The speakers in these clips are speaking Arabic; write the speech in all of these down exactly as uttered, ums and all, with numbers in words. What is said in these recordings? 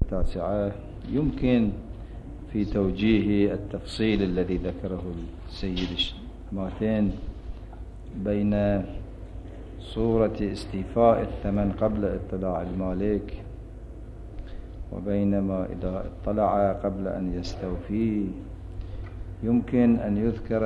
التاسعة يمكن في توجيه التفصيل الذي ذكره السيد الماتين بين صورة استيفاء الثمن قبل اطلاع المالك وبينما إذا اطلع قبل أن يستوفيه. يمكن أن يذكر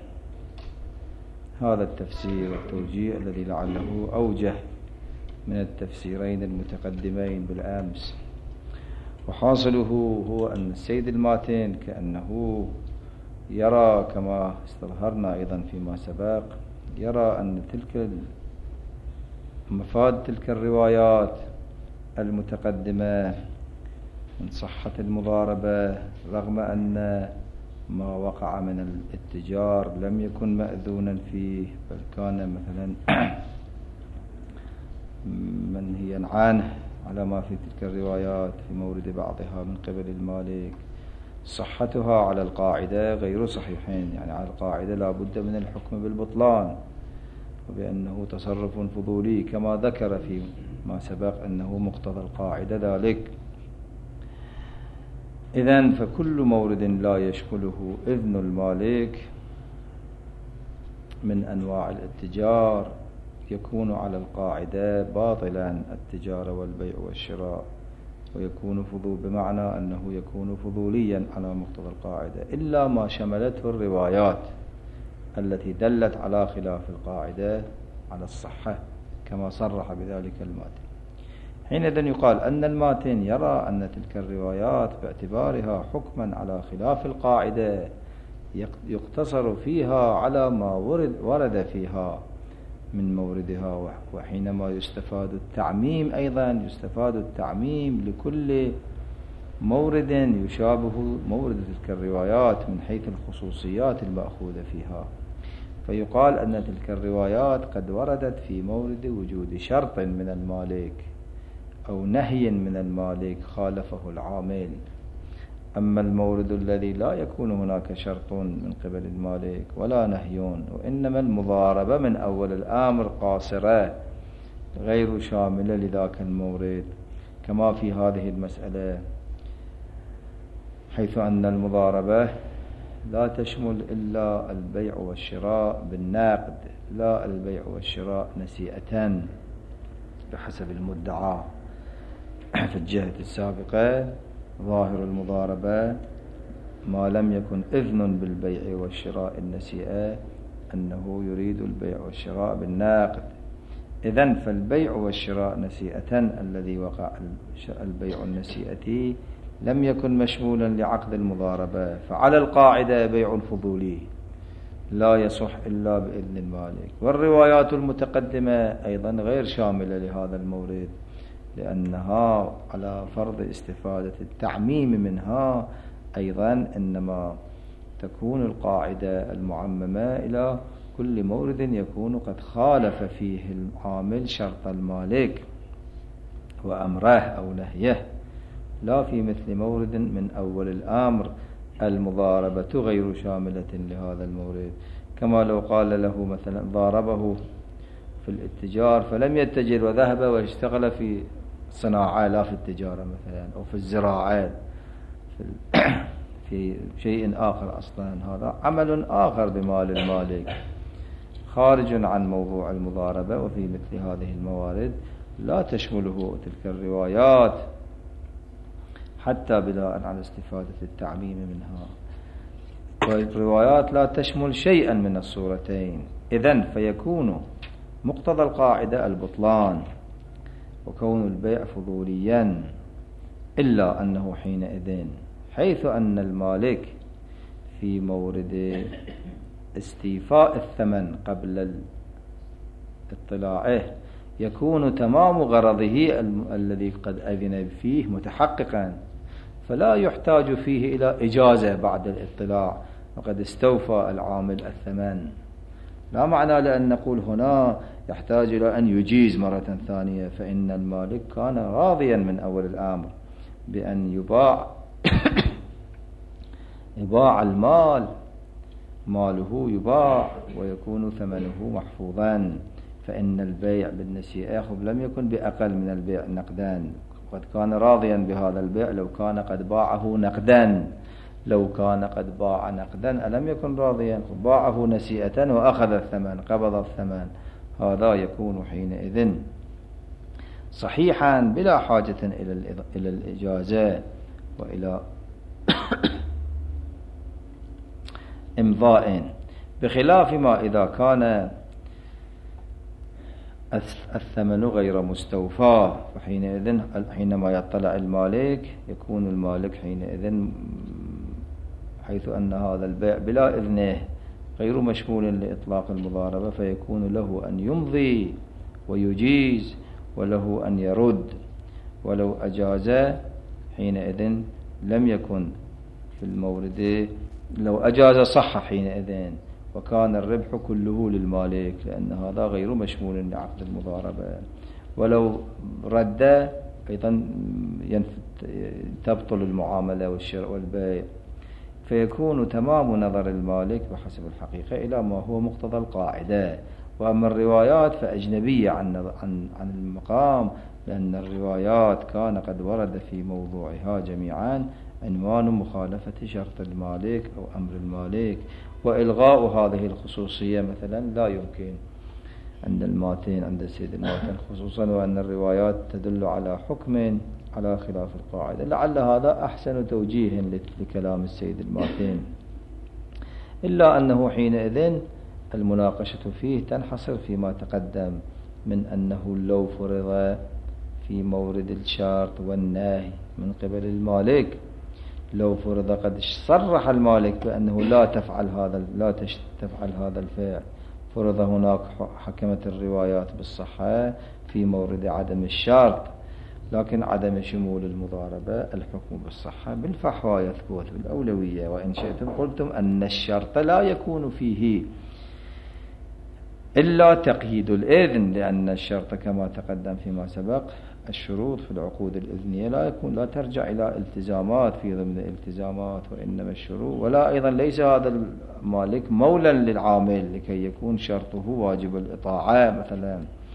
هذا التفسير والتوجيه الذي لعله أوجه من التفسيرين المتقدمين بالأمس. وحاصله هو أن السيد الماتين كأنه يرى كما استظهرنا أيضا فيما سبق، يرى أن تلك مفاد تلك الروايات المتقدمة من صحة المضاربة رغم أن ما وقع من الاتجار لم يكن مأذونا فيه، بل كان مثلا منهيا عنه على ما في تلك الروايات في مورد بعضها من قبل المالك. صحتها على القاعدة غير صحيحين، يعني على القاعدة لا بد من الحكم بالبطلان وبأنه تصرف فضولي كما ذكر في ما سبق أنه مقتضى القاعدة ذلك. إذن فكل مورد لا يشمله إذن المالك من أنواع الاتجار يكون على القاعدة باطلا التجارة والبيع والشراء، ويكون فضول بمعنى أنه يكون فضوليا على مقتضى القاعدة، إلا ما شملته الروايات التي دلت على خلاف القاعدة على الصحة كما صرح بذلك الماتن. حينئذ يقال أن الماتن يرى أن تلك الروايات باعتبارها حكما على خلاف القاعدة يقتصر فيها على ما ورد, ورد فيها من موردها، وحينما يستفاد التعميم أيضا يستفاد التعميم لكل مورد يشابه مورد تلك الروايات من حيث الخصوصيات المأخوذة فيها. فيقال أن تلك الروايات قد وردت في مورد وجود شرط من المالك أو نهي من المالك خالفه العامل. أما المورد الذي لا يكون هناك شرط من قبل المالك ولا نهي، وإنما المضاربة من أول الأمر قاصرة غير شاملة لذاك المورد، كما في هذه المسألة، حيث أن المضاربة لا تشمل إلا البيع والشراء بالنقد، لا البيع والشراء نسيئة بحسب المدعى. في الجهة السابقة ظاهر المضاربة ما لم يكن إذن بالبيع والشراء النسيئة أنه يريد البيع والشراء بالنقد. إذن فالبيع والشراء نسيئة الذي وقع البيع النسيئة لم يكن مشمولا لعقد المضاربة، فعلى القاعدة بيع فضولي لا يصح إلا بإذن المالك. والروايات المتقدمة أيضا غير شاملة لهذا المورد، لأنها على فرض استفادة التعميم منها أيضا إنما تكون القاعدة المعممة إلى كل مورد يكون قد خالف فيه العامل شرط المالك وأمره أو نهيه، لا في مثل مورد من أول الأمر المضاربة غير شاملة لهذا المورد. كما لو قال له مثلا ضاربه في الاتجار فلم يتجر وذهب واشتغل في صناعة لا في التجارة مثلا، أو في الزراعة في, في شيء آخر، أصلا هذا عمل آخر بمال المالك خارج عن موضوع المضاربة. وفي مثل هذه الموارد لا تشمله تلك الروايات حتى بناء على استفادة التعميم منها، والروايات لا تشمل شيئا من الصورتين. إذن فيكون مقتضى القاعدة البطلان وكون البيع فضوليا، إلا أنه حينئذ حيث أن المالك في مورد استيفاء الثمن قبل اطلاعه يكون تمام غرضه الذي قد أذن فيه متحققا، فلا يحتاج فيه إلى إجازة بعد الاطلاع وقد استوفى العامل الثمن. لا معنى لأن نقول هنا يحتاج إلى أن يجيز مرة ثانية، فإن المالك كان راضيا من أول الأمر بأن يباع يباع المال، ماله يباع ويكون ثمنه محفوظا، فإن البيع بالنسيئة لم يكن بأقل من البيع نقدا، قد كان راضيا بهذا البيع لو كان قد باعه نقدا، لو كان قد باع نقدا ألم يكن راضيا؟ باعه نسيئة وأخذ الثمن، قبض الثمن، هذا يكون حينئذ صحيحا بلا حاجة إلى الإجازة وإلى إمضاء، بخلاف ما إذا كان الثمن غير مستوفى، فحينئذ حينما يطلع المالك يكون المالك حينئذ حيث أن هذا البيع بلا إذنه غير مشمول لإطلاق المضاربة، فيكون له أن يمضي ويجيز وله أن يرد، ولو أجاز حينئذ لم يكن في المورد، لو أجاز صح حينئذ وكان الربح كله للمالك، لأن هذا غير مشمول لعقد المضاربة. ولو رد أيضا تبطل المعاملة والشراء والبيع، فيكون تمام نظر المالك بحسب الحقيقة إلى ما هو مقتضى القاعدة. وأما الروايات فأجنبية عن عن عن المقام، لأن الروايات كان قد ورد في موضوعها جميعا عنوان مخالفة شرط المالك أو أمر المالك، وإلغاء هذه الخصوصية مثلا لا يمكن عند الماتين، عند السيد الماتين خصوصا، وأن الروايات تدل على حكم على خلاف القاعدة. لعل هذا أحسن توجيه لكلام السيد الماتين، إلا أنه حينئذ المناقشة فيه تنحصر فيما تقدم من أنه لو فرض في مورد الشرط والنهي من قبل المالك، لو فرض قد صرح المالك بأنه لا تفعل هذا لا تفعل هذا الفعل، فرض هناك حكمت الروايات بالصحة في مورد عدم الشرط، لكن عدم شمول المضاربة الحكم بالصحة بالفحوى يثبت بالأولوية. وإن شئتم قلتم أن الشرط لا يكون فيه إلا تقييد الإذن، لأن الشرط كما تقدم فيما سبق الشروط في العقود الإذنية لا يكون لا ترجع إلى التزامات في ضمن الالتزامات، وإنما الشروط، ولا أيضا ليس هذا المالك مولا للعامل لكي يكون شرطه واجب الإطاعة مثلا،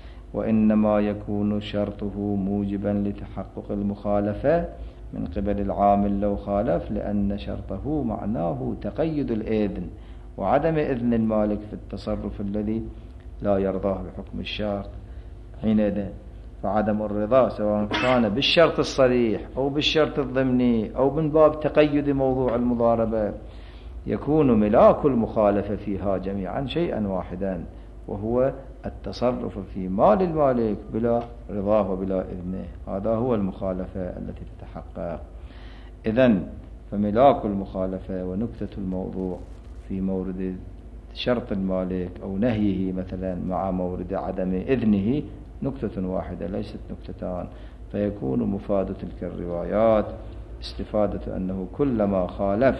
وإنما يكون شرطه موجبا لتحقق المخالفة من قبل العامل لو خالف، لأن شرطه معناه تقيد الإذن وعدم إذن المالك في التصرف الذي لا يرضاه بحكم الشرط. حينئذ فعدم الرضا سواء كان بالشرط الصريح أو بالشرط الضمني أو من باب تقيد موضوع المضاربة، يكون ملاك المخالفة فيها جميعا شيئا واحدا، وهو التصرف في مال المالك بلا رضاه وبلا إذنه، هذا هو المخالفة التي تتحقق. إذن فملاك المخالفة ونكتة الموضوع في مورد شرط المالك أو نهيه مثلا مع مورد عدم إذنه نكتة واحدة ليست نكتتان، فيكون مفاد تلك الروايات استفادة أنه كلما خالف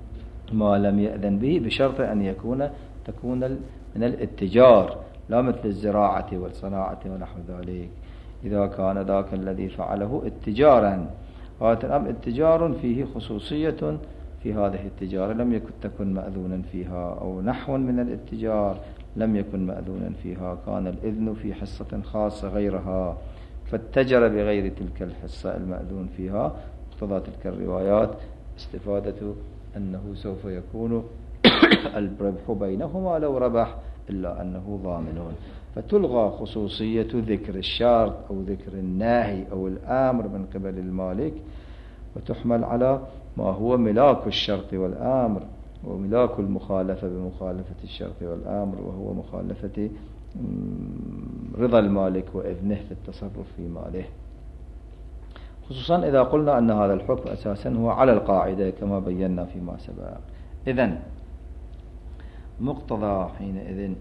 ما لم يأذن به بشرط أن يكون تكون من الاتجار لا مثل الزراعة والصناعة ونحو ذلك، إذا كان ذاك الذي فعله اتجارا، هذا اتجار فيه خصوصية في هذه التجارة لم يكن تكن مأذونا فيها، أو نحو من الاتجار لم يكن مأذونا فيها، كان الإذن في حصة خاصة غيرها فاتجر بغير تلك الحصة المأذون فيها. اقتضى تلك الروايات استفادة أنه سوف يكون الربح بينهما لو ربح، إلا أنه ضامنون، فتلغى خصوصية ذكر الشرط أو ذكر الناهي أو الآمر من قبل المالك، وتحمل على ما هو ملاك الشرط والآمر وملاك المخالفة بمخالفة الشرط والآمر، وهو مخالفة رضا المالك وإذنه في التصرف في ماله، خصوصا إذا قلنا أن هذا الحكم أساسا هو على القاعدة كما بينا فيما سبق. إذن مقتضى حينئذ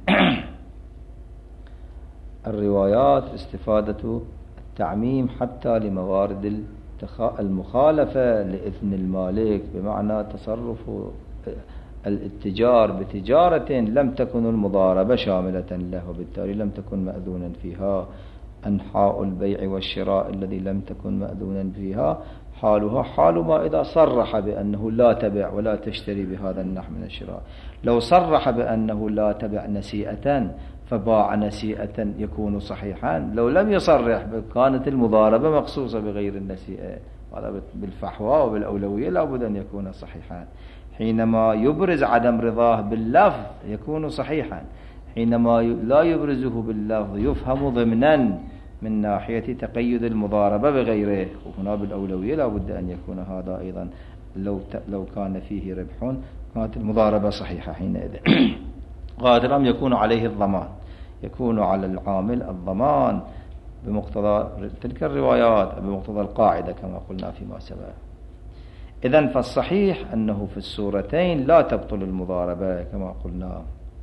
الروايات استفادة التعميم حتى لموارد المخالفة لإذن المالك، بمعنى تصرف الاتجار بتجارة لم تكن المضاربة شاملة له، وبالتالي لم تكن مأذونا فيها، أنحاء البيع والشراء الذي لم تكن مأذونا فيها حالها حال ما إذا صرح بأنه لا تبع ولا تشتري بهذا النحو من الشراء. لو صرح بأنه لا تبع نسيئة فباع نسيئة يكون صحيحا. لو لم يصرح كانت المضاربة مخصوصة بغير النسيئة، هذا بالفحوى وبالأولوية لا بد أن يكون صحيحا. حينما يبرز عدم رضاه باللفظ يكون صحيحا، حينما لا يبرزه باللفظ يفهم ضمنا من ناحية تقيد المضاربة بغيره، وهنا بالأولوية لا بد أن يكون هذا أيضا. لو لو كان فيه ربح كانت المضاربة صحيحة حينئذ. قادر أم يكون عليه الضمان، يكون على العامل الضمان بمقتضى تلك الروايات، بمقتضى القاعدة كما قلنا فيما سبق. إذن فالصحيح أنه في الصورتين لا تبطل المضاربة كما قلنا،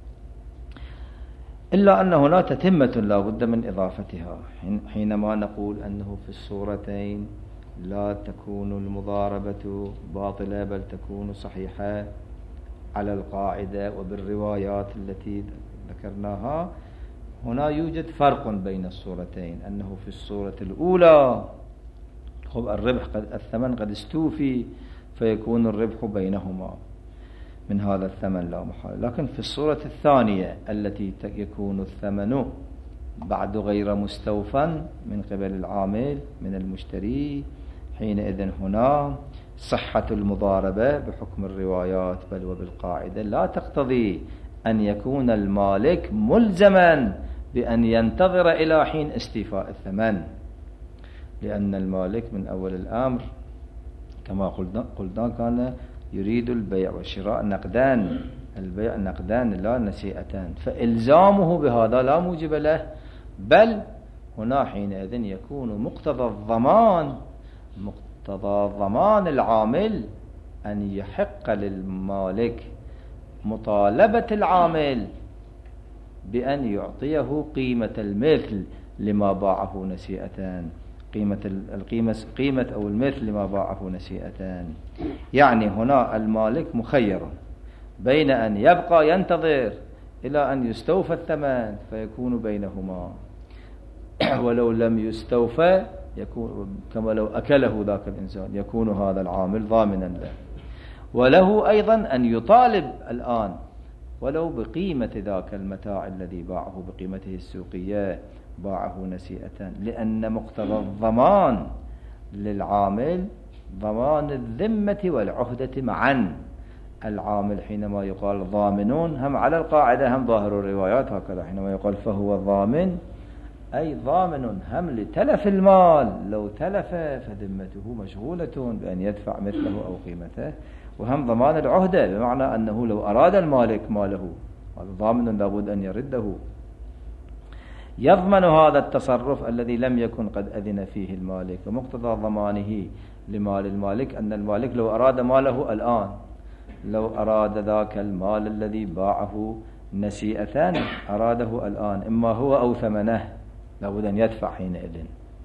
إلا أن هنا تتمة لا بد من إضافتها. حينما نقول أنه في الصورتين لا تكون المضاربة باطلة بل تكون صحيحة على القاعدة وبالروايات التي ذكرناها، هنا يوجد فرق بين الصورتين. أنه في الصورة الأولى خب الربح قد الثمن قد استوفي فيكون الربح بينهما من هذا الثمن لا محال. لكن في الصورة الثانية التي يكون الثمن بعد غير مستوفى من قبل العامل من المشتري، حينئذ هنا صحة المضاربة بحكم الروايات بل وبالقاعدة لا تقتضي أن يكون المالك ملزما بأن ينتظر إلى حين استيفاء الثمن، لأن المالك من أول الأمر كما قلنا, قلنا كان يريد البيع والشراء نقدان، البيع نقدان لا نسيئتان، فإلزامه بهذا لا موجب له، بل هنا حينئذ يكون مقتضى الضمان مقتضى ضمان العامل أن يحق للمالك مطالبة العامل بأن يعطيه قيمة المثل لما باعه نسيئتان، قيمة القيمة قيمة أو المثل لما باعه نسيئتان. يعني هنا المالك مخير بين أن يبقى ينتظر إلى أن يستوفى الثمن فيكون بينهما، ولو لم يستوفى يكون كما لو أكله ذاك الإنسان يكون هذا العامل ضامنا له، وله أيضا أن يطالب الآن ولو بقيمة ذاك المتاع الذي باعه بقيمته السوقية باعه نسيئة، لأن مقتضى الضمان للعامل ضمان الذمة والعهدة معا. العامل حينما يقال ضامنون هم على القاعدة هم ظاهر الروايات هكذا، حينما يقال فهو ضامن أي ضامن هم لتلف المال، لو تلف فذمته مشغولة بأن يدفع مثله أو قيمته، وهم ضمان العهدة بمعنى أنه لو أراد المالك ماله ضامن لابد أن يرده. يضمن هذا التصرف الذي لم يكن قد أذن فيه المالك، ومقتضى ضمانه لمال المالك أن المالك لو أراد ماله الآن، لو أراد ذاك المال الذي باعه نسيئة أراده الآن إما هو أو ثمنه لابد أن يدفع حينئذ،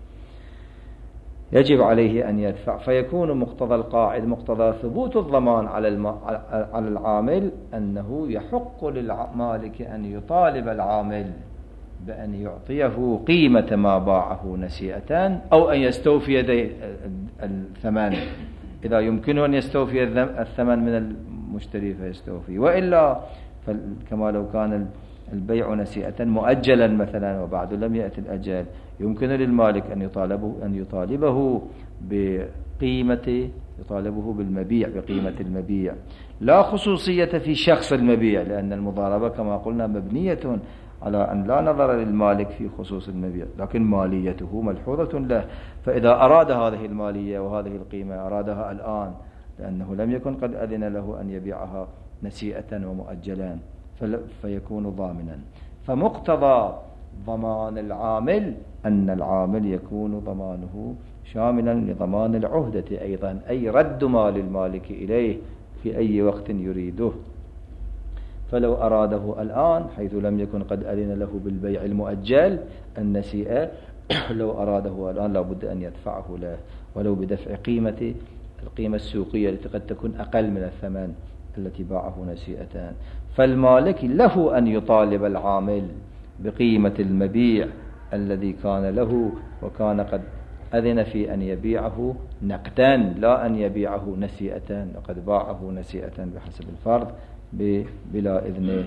يجب عليه أن يدفع. فيكون مقتضى القاعدة مقتضى ثبوت الضمان على على العامل أنه يحق للمالك أن يطالب العامل بأن يعطيه قيمة ما باعه نسيئة أو أن يستوفي الثمن، إذا يمكنه أن يستوفي الثمن من المشتري فيستوفي، وإلا كما لو كان البيع نسيئة مؤجلا مثلا وبعد لم يأتي الأجل يمكن للمالك أن يطالبه أن يطالبه بقيمة يطالبه بالمبيع بقيمة المبيع، لا خصوصية في شخص المبيع، لأن المضاربة كما قلنا مبنية على أن لا نظر للمالك في خصوص المبيع، لكن ماليته ملحوظة له، فإذا أراد هذه المالية وهذه القيمة أرادها الآن لأنه لم يكن قد أذن له أن يبيعها نسيئة ومؤجلا فيكون ضامنا. فمقتضى ضمان العامل أن العامل يكون ضمانه شاملا لضمان العهدة أيضا، أي رد مال المالك إليه في أي وقت يريده. فلو أراده الآن حيث لم يكن قد أذن له بالبيع المؤجل النسيئة لو أراده الآن لابد أن يدفعه له ولو بدفع قيمة القيمة السوقية التي قد تكون أقل من الثمن التي باعه نسيئتان. فالمالك له أن يطالب العامل بقيمة المبيع الذي كان له وكان قد أذن في أن يبيعه نقدا لا أن يبيعه نسيئة، وقد باعه نسيئة بحسب الفرض بلا إذنه.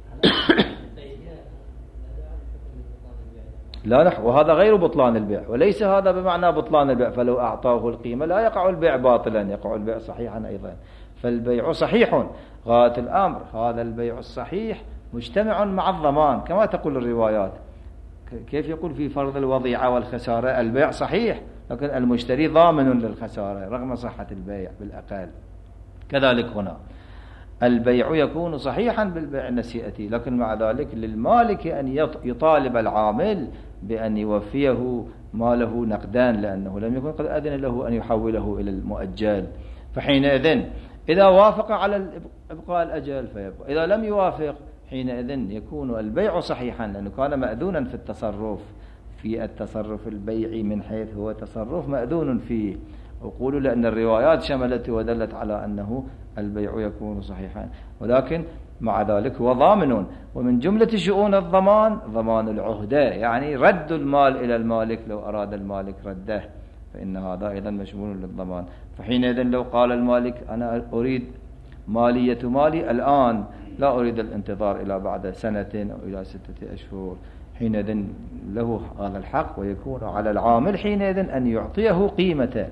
لا لا، وهذا غير بطلان البيع، وليس هذا بمعنى بطلان البيع، فلو أعطاه القيمة لا يقع البيع باطلا، يقع البيع صحيحا أيضا. فالبيع صحيح غاية الأمر، هذا البيع الصحيح مجتمع مع الضمان كما تقول الروايات. كيف يقول في فرض الوضيعة والخسارة البيع صحيح، لكن المشتري ضامن للخسارة رغم صحة البيع بالأقل. كذلك هنا البيع يكون صحيحا بالبيع النسيئتي، لكن مع ذلك للمالك أن يطالب العامل بأن يوفيه ماله نقدان، لأنه لم يكن قد أذن له أن يحوله إلى المؤجل. فحينئذ إذا وافق على إبقاء الأجل فيبقى، إذا لم يوافق حينئذ يكون البيع صحيحا، لأنه كان مأذونا في التصرف، في التصرف البيعي من حيث هو تصرف مأذون فيه. وقولوا لأن الروايات شملت ودلت على أنه البيع يكون صحيحا، ولكن مع ذلك هو ضامن. ومن جملة شؤون الضمان ضمان العهدة، يعني رد المال إلى المالك لو أراد المالك رده، فإن هذا أيضا مشمول للضمان. فحينئذ لو قال المالك أنا أريد مالية مالي الآن، لا أريد الانتظار إلى بعد سنة أو إلى ستة أشهر، حينئذ له هذا الحق، ويكون على العامل حينئذ أن يعطيه قيمة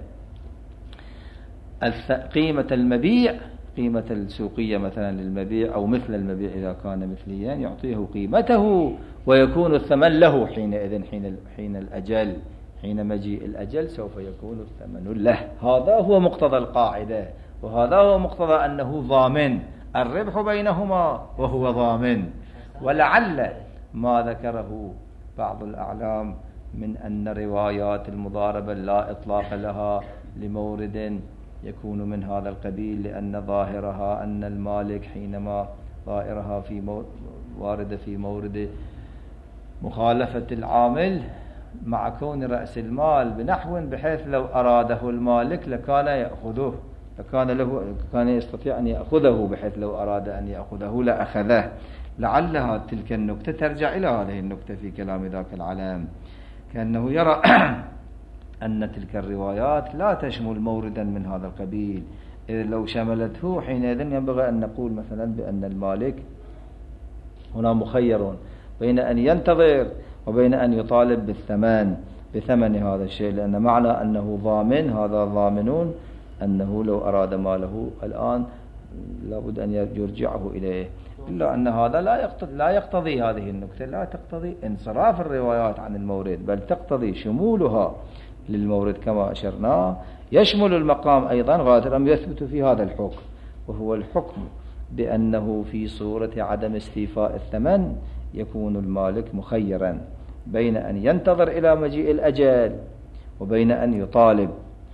قيمة المبيع، قيمة السوقية مثلا للمبيع أو مثل المبيع إذا كان مثليا، يعطيه قيمته ويكون الثمن له حينئذ حين حين الأجل، حين مجيء الأجل سوف يكون الثمن له. هذا هو مقتضى القاعدة، وهذا هو مقتضى أنه ضامن، الربح بينهما وهو ضامن. ولعل ما ذكره بعض الأعلام من أن روايات المضاربة لا إطلاق لها لمورد يكون من هذا القبيل، لأن ظاهرها أن المالك حينما ظاهرها في وارد في مورد مخالفة العامل مع كون رأس المال بنحو بحيث لو أراده المالك لكان يأخذه، لكان له كان يستطيع أن يأخذه، بحيث لو أراد أن يأخذه لأخذه. لعلها تلك النكتة ترجع إلى هذه النكتة في كلام ذاك العلام، كأنه يرى أن تلك الروايات لا تشمل موردا من هذا القبيل، إذ لو شملته حينئذ ينبغي أن نقول مثلا بأن المالك هنا مخير بين أن ينتظر وبين أن يطالب بالثمن بثمن هذا الشيء، لأن معنى أنه ضامن، هذا ضامنون أنه لو أراد ماله الآن لابد أن يرجعه إليه. إلا أن هذا لا يقتضي, لا يقتضي هذه النكتة لا تقتضي انصراف الروايات عن المورد، بل تقتضي شمولها للمورد كما أشرنا. يشمل المقام أيضا غاية الأمر يثبت في هذا الحكم، وهو الحكم بأنه في صورة عدم استيفاء الثمن يكون المالك مخيرا بين أن ينتظر إلى مجيء الأجل وبين أن يطالب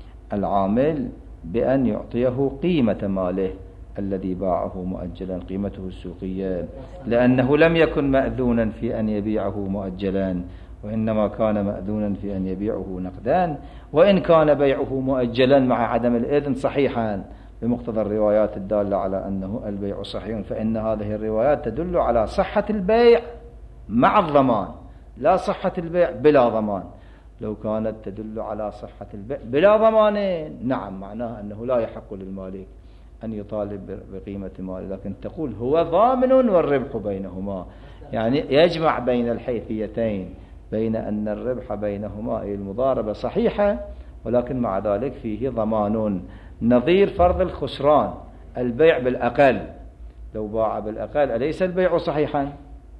العامل بأن يعطيه قيمة ماله الذي باعه مؤجلا، قيمته السوقية، لأنه لم يكن مأذونا في أن يبيعه مؤجلا، وإنما كان مأذونا في أن يبيعه نقدان، وإن كان بيعه مؤجلا مع عدم الإذن صحيحا بمقتضى الروايات الدالة على أنه البيع صحيح. فإن هذه الروايات تدل على صحة البيع مع الضمان، لا صحة البيع بلا ضمان. لو كانت تدل على صحة البيع بلا ضمان نعم معناها أنه لا يحق للمالك أن يطالب بقيمة ماله، لكن تقول هو ضامن والربح بينهما، يعني يجمع بين الحيثيتين، بين أن الربح بينهما أي المضاربة صحيحة، ولكن مع ذلك فيه ضمان، نظير فرض الخسران، البيع بالأقل. لو باع بالأقل أليس البيع صحيحا؟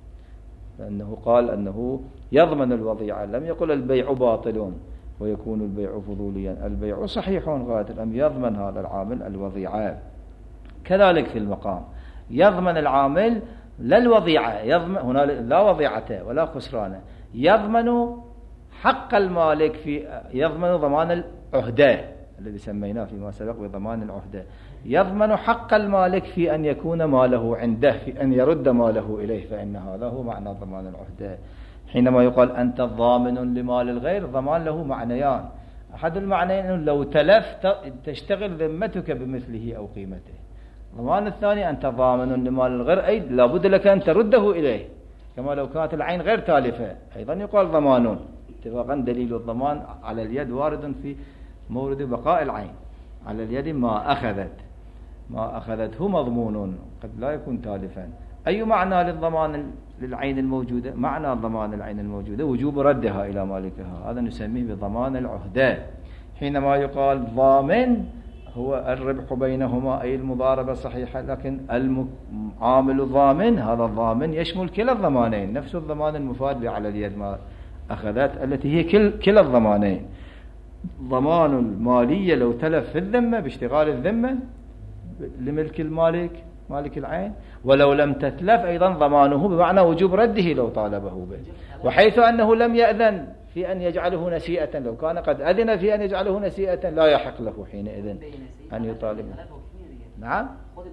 لأنه قال أنه يضمن الوضيعة، لم يقل البيع باطل ويكون البيع فضوليا، البيع صحيح غاية الأمر، يضمن هذا العامل الوضيعة. كذلك في المقام يضمن العامل لا الوضيعة، يضمن هنا لا وضيعته ولا خسرانه، يضمن حق المالك في يضمن ضمان العهدة الذي سميناه فيما سبق بضمان العهدة، يضمن حق المالك في أن يكون ماله عنده، في أن يرد ماله إليه، فإن هذا هو معنى ضمان العهدة. حينما يقال أنت ضامن لمال الغير، ضمان له معنيان، أحد المعنيين أنه لو تلف تشتغل ذمتك بمثله أو قيمته، ضمان الثاني أنت ضامن لمال الغير أي لابد لك أن ترده إليه، كما لو كانت العين غير تالفة أيضا يقال ضمان. اتفاقا دليل الضمان على اليد وارد في مورد بقاء العين. على اليد ما أخذت، ما أخذته مضمون قد لا يكون تالفا. أي معنى للضمان للعين الموجودة؟ معنى ضمان العين الموجودة وجوب ردها إلى مالكها، هذا نسميه بضمان العهدة. حينما يقال ضامن هو الربح بينهما أي المضاربة صحيحة، لكن المعامل ضامن، هذا الضامن يشمل كلا الضمانين، نفس الضمان المفاد على اليد ما أخذت التي هي كل كلا الضمانين. ضمان المالية لو تلف في الذمة باشتغال الذمة لملك المالك مالك العين، ولو لم تتلف أيضا ضمانه بمعنى وجوب رده لو طالبه به، وحيث أنه لم يأذن في أن يجعله نسيئة، لو كان قد أذن في أن يجعله نسيئة لا يحق له حينئذ أن يطالب. نعم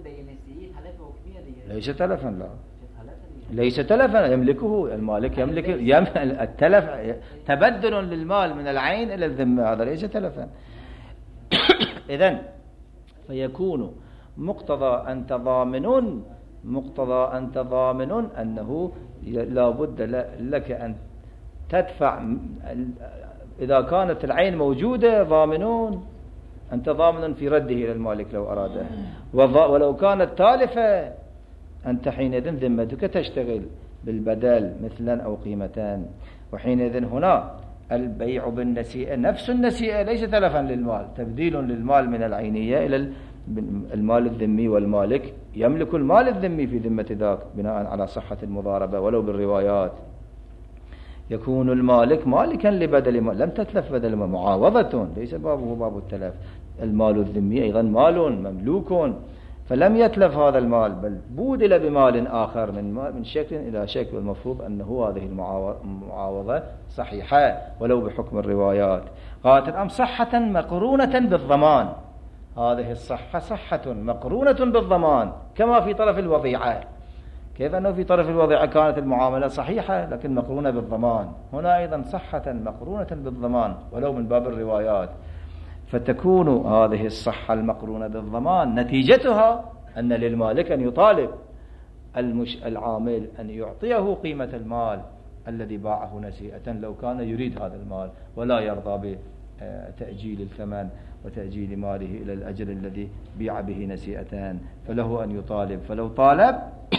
ليس تلفا، لا ليس تلفا، يملكه المالك، يملك التلف تبدل للمال من العين إلى الذمة، هذا ليس تلفا. إذن فيكون مقتضى أنت ضامن، مقتضى أنت ضامن أنه لا بد لك أن تدفع. إذا كانت العين موجودة ضامنون، أنت ضامن في رده إلى المالك لو أراده، ولو كانت تالفة أنت حينئذ ذمتك تشتغل بالبدل مثلا أو قيمتان. وحينئذ هنا البيع بالنسيئة نفس النسيئة ليس تلفا للمال، تبديل للمال من العينية إلى المال الذمي، والمالك يملك المال الذمي في ذمة ذاك بناء على صحة المضاربة ولو بالروايات. يكون المالك مالكا لبدل ما لم تتلف بدل ما، معاوضة ليس بابه باب التلف. المال الذمي أيضا مال مملوك فلم يتلف هذا المال، بل بودل بمال آخر من من شكل إلى شكل، والمفروض أنه هذه المعاوضة صحيحة ولو بحكم الروايات. قالت الأم صحة مقرونة بالضمان، هذه الصحة صحة مقرونة بالضمان كما في طرف الوضيعة. كيف أنه في طرف الوضيعة كانت المعاملة صحيحة لكن مقرونة بالضمان، هنا أيضا صحة مقرونة بالضمان ولو من باب الروايات. فتكون هذه الصحة المقرونة بالضمان نتيجتها أن للمالك أن يطالب المش العامل أن يعطيه قيمة المال الذي باعه نسيئة لو كان يريد هذا المال ولا يرضى بتأجيل الثمن وتأجيل ماله إلى الأجل الذي بيع به نسيئتان، فله أن يطالب. فلو طالب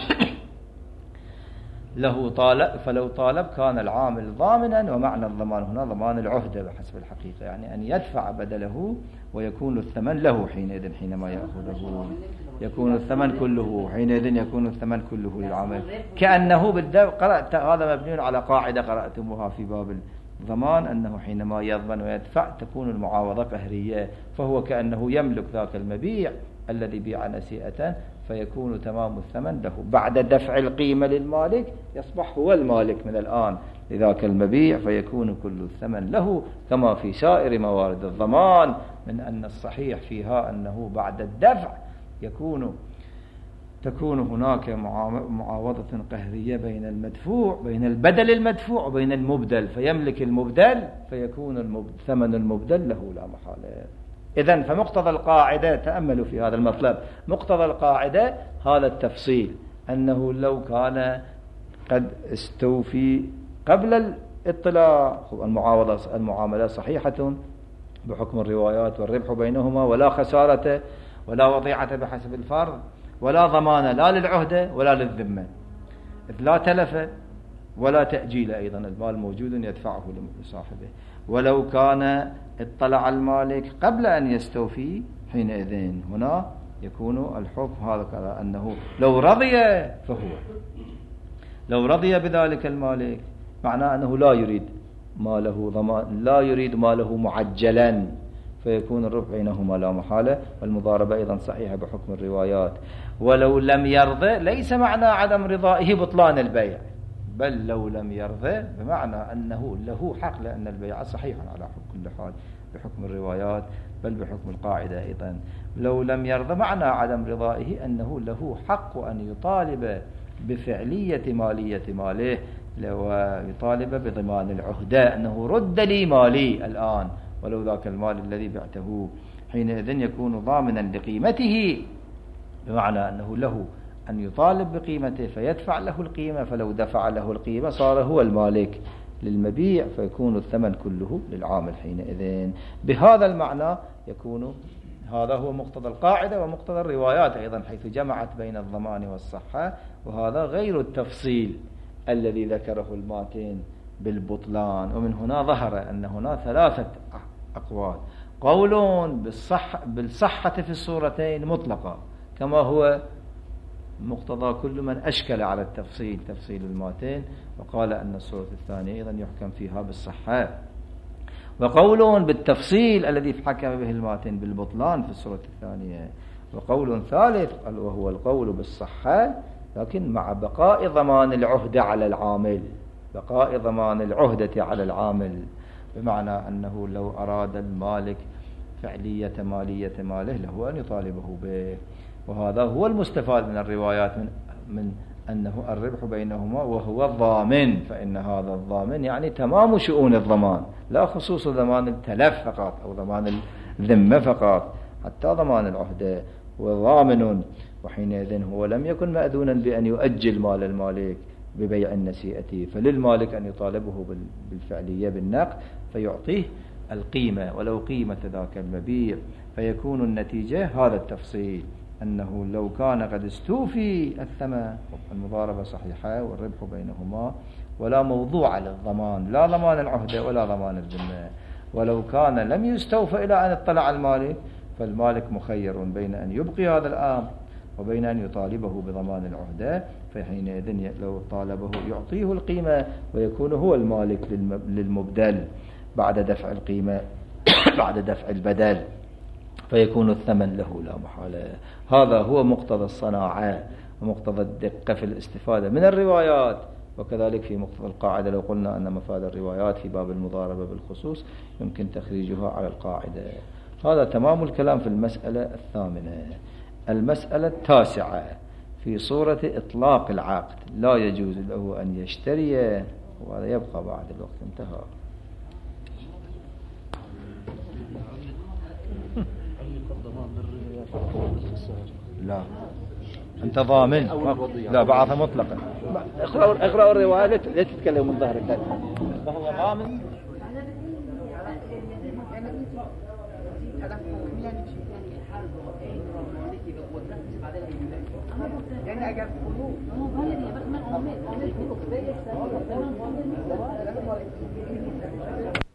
له طالب فلو طالب كان العامل ضامنا، ومعنى الضمان هنا ضمان العهدة بحسب الحقيقة، يعني أن يدفع بدله ويكون الثمن له حينئذ حينما يأخذه، يكون الثمن كله حينئذ يكون الثمن كله للعامل. كأنه بالدفع قرأت هذا مبني على قاعدة قرأتموها في باب الضمان، أنه حينما يضمن ويدفع تكون المعاوضة قهرية، فهو كأنه يملك ذاك المبيع الذي بيع نسيئة فيكون تمام الثمن له. بعد دفع القيمة للمالك يصبح هو المالك من الآن لذاك المبيع، فيكون كل الثمن له كما في سائر موارد الضمان، من أن الصحيح فيها أنه بعد الدفع يكون تكون هناك معاوضة قهرية بين المدفوع بين البدل المدفوع وبين المبدل، فيملك المبدل فيكون ثمن المبدل له لا محالة. إذن فمقتضى القاعدة، تأملوا في هذا المطلب، مقتضى القاعدة هذا التفصيل، أنه لو كان قد استوفي قبل الاطلاع المعاوضة المعاملة صحيحة بحكم الروايات والربح بينهما، ولا خسارة ولا وضيعة بحسب الفرض، ولا ضمان لا للعهدة ولا للذمة، إذ لا تلف ولا تأجيل، أيضا المال موجود يدفعه لصاحبه. ولو كان اطلع المالك قبل أن يستوفي حينئذ هنا يكون الحكم هذا أنه لو رضي فهو لو رضي بذلك المالك معناه أنه لا يريد ماله ضمان، لا يريد ماله معجلا، فيكون الربح بينهما لا محالة، والمضاربة أيضا صحيحة بحكم الروايات. ولو لم يرضى ليس معنى عدم رضائه بطلان البيع، بل لو لم يرضى بمعنى أنه له حق، لأن البيع صحيح على كل حال بحكم الروايات بل بحكم القاعدة أيضا. لو لم يرضى معنى عدم رضائه أنه له حق أن يطالب بفعلية مالية ماله، ويطالب بضمان العهدة أنه رد لي مالي الآن ولو ذاك المال الذي بعته، حينئذ يكون ضامنا لقيمته، بمعنى أنه له أن يطالب بقيمته فيدفع له القيمة، فلو دفع له القيمة صار هو المالك للمبيع فيكون الثمن كله للعامل حينئذ. بهذا المعنى يكون هذا هو مقتضى القاعدة ومقتضى الروايات أيضا، حيث جمعت بين الضمان والصحة، وهذا غير التفصيل الذي ذكره الماتين بالبطلان. ومن هنا ظهر أن هنا ثلاثة أقوال: قول بالصحة, بالصحة في الصورتين مطلقة كما هو مقتضى كل من أشكل على التفصيل تفصيل الماتين، وقال أن الصورة الثانية أيضا يحكم فيها بالصحة، وقول بالتفصيل الذي حكم به الماتين بالبطلان في الصورة الثانية، وقول ثالث وهو القول بالصحة لكن مع بقاء ضمان العهدة على العامل، بقاء ضمان العهدة على العامل، بمعنى أنه لو أراد المالك فعلية مالية ماله له أن يطالبه به. وهذا هو المستفاد من الروايات من, من أنه الربح بينهما وهو الضامن، فإن هذا الضامن يعني تمام شؤون الضمان، لا خصوص ضمان التلف فقط أو ضمان الذمة فقط، حتى ضمان العهدة وضامن. وحينئذ هو لم يكن مأذونا بأن يؤجل مال المالك ببيع النسيئة، فللمالك أن يطالبه بالفعلية بالنقد فيعطيه القيمة ولو قيمة ذاك المبيع، فيكون النتيجة هذا التفصيل، أنه لو كان قد استوفي الثمن المضاربة صحيحة والربح بينهما ولا موضوع للضمان، لا ضمان العهدة ولا ضمان الذمة، ولو كان لم يستوفى إلى أن اطلع المالك فالمالك مخير بين أن يبقي هذا الأمر وبين أن يطالبه بضمان العهدة، فحينئذ لو طالبه يعطيه القيمة ويكون هو المالك للمبدل بعد دفع القيمة بعد دفع البدل، فيكون الثمن له لا محالة. هذا هو مقتضى الصناعة ومقتضى الدقة في الاستفادة من الروايات، وكذلك في مقتضى القاعدة. لو قلنا أن مفاد الروايات في باب المضاربة بالخصوص يمكن تخريجها على القاعدة. هذا تمام الكلام في المسألة الثامنة. المسألة التاسعة في صورة إطلاق العقد: لا يجوز له أن يشتري، وهذا يبقى بعد الوقت انتهى. لا أنت ضامن، لا بعضها مطلقا. اقرأوا الرواية لا تتكلموا من ظهرك. فهو ضامن يعني أجل قلوب